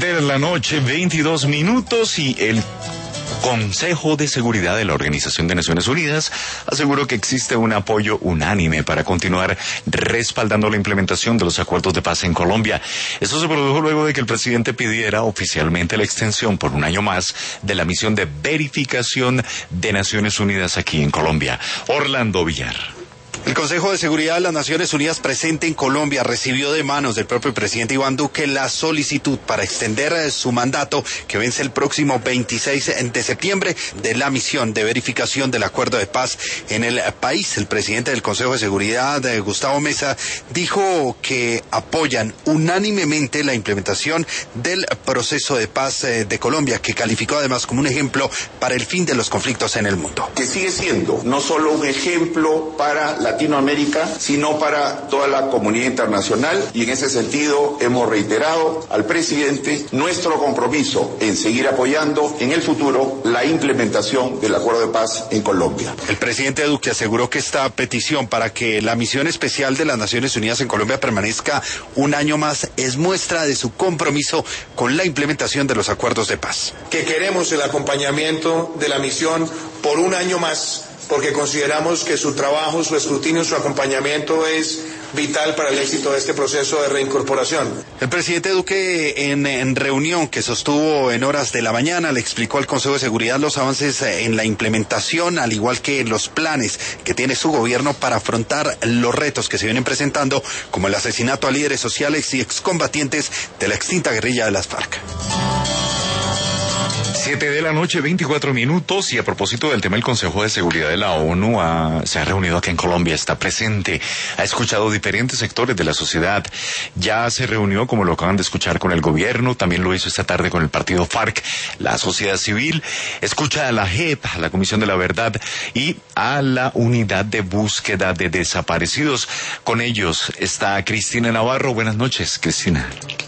De la noche, 22 minutos, y el Consejo de Seguridad de la Organización de Naciones Unidas aseguró que existe un apoyo unánime para continuar respaldando la implementación de los acuerdos de paz en Colombia. Esto se produjo luego de que el presidente pidiera oficialmente la extensión por un año más de la misión de verificación de Naciones Unidas aquí en Colombia. Orlando Villar. El Consejo de Seguridad de las Naciones Unidas presente en Colombia recibió de manos del propio presidente Iván Duque la solicitud para extender su mandato, que vence el próximo 26 de septiembre, de la misión de verificación del acuerdo de paz en el país. El presidente del Consejo de Seguridad, Gustavo Mesa, dijo que apoyan unánimemente la implementación del proceso de paz de Colombia, que calificó además como un ejemplo para el fin de los conflictos en el mundo. Que sigue siendo no solo un ejemplo para Latinoamérica, sino para toda la comunidad internacional, y en ese sentido hemos reiterado al presidente nuestro compromiso en seguir apoyando en el futuro la implementación del acuerdo de paz en Colombia. El presidente Duque aseguró que esta petición para que la misión especial de las Naciones Unidas en Colombia permanezca un año más es muestra de su compromiso con la implementación de los acuerdos de paz. Que queremos el acompañamiento de la misión por un año más, porque consideramos que su trabajo, su escrutinio, su acompañamiento es vital para el éxito de este proceso de reincorporación. El presidente Duque, en reunión que sostuvo en horas de la mañana, le explicó al Consejo de Seguridad los avances en la implementación, al igual que los planes que tiene su gobierno para afrontar los retos que se vienen presentando, como el asesinato a líderes sociales y excombatientes de la extinta guerrilla de las FARC. 7 de la noche, 24 minutos, y a propósito del tema, el Consejo de Seguridad de la ONU se ha reunido aquí en Colombia, está presente, ha escuchado diferentes sectores de la sociedad, ya se reunió, como lo acaban de escuchar, con el gobierno, también lo hizo esta tarde con el partido FARC, la sociedad civil, escucha a la JEP, a la Comisión de la Verdad, y a la Unidad de Búsqueda de Desaparecidos. Con ellos está Cristina Navarro. Buenas noches, Cristina.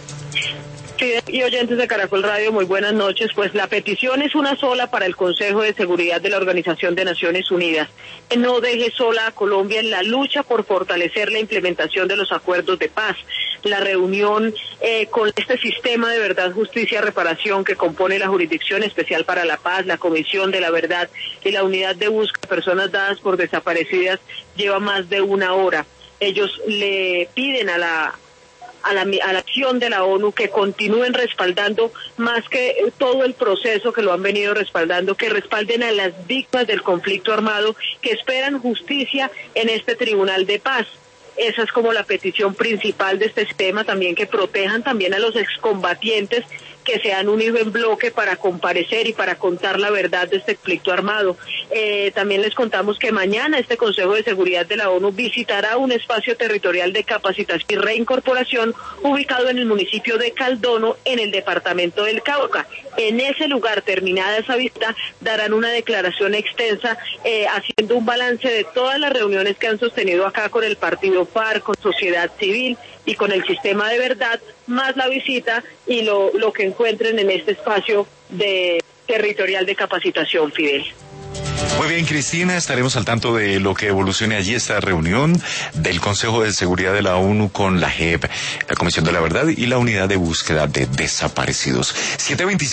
Y oyentes de Caracol Radio, muy buenas noches. Pues la petición es una sola para el Consejo de Seguridad de la Organización de Naciones Unidas, que no deje sola a Colombia en la lucha por fortalecer la implementación de los acuerdos de paz. La reunión con este sistema de verdad, justicia, reparación que compone la Jurisdicción Especial para la Paz, la Comisión de la Verdad y la Unidad de Búsqueda de Personas Dadas por Desaparecidas lleva más de una hora. Ellos le piden a la acción de la ONU que continúen respaldando, más que todo el proceso que lo han venido respaldando, que respalden a las víctimas del conflicto armado, que esperan justicia en este tribunal de paz. Esa es como la petición principal de este tema, también que protejan también a los excombatientes que se han unido en bloque para comparecer y para contar la verdad de este conflicto armado. También les contamos que mañana este Consejo de Seguridad de la ONU visitará un espacio territorial de capacitación y reincorporación ubicado en el municipio de Caldono, en el departamento del Cauca. En ese lugar, terminada esa visita, darán una declaración extensa haciendo un balance de todas las reuniones que han sostenido acá con el partido FARC, con sociedad civil y con el sistema de verdad, más la visita y lo que encuentren en este espacio territorial de capacitación, Fidel. Muy bien, Cristina, estaremos al tanto de lo que evolucione allí esta reunión del Consejo de Seguridad de la ONU con la JEP, la Comisión de la Verdad y la Unidad de Búsqueda de Desaparecidos. 7:26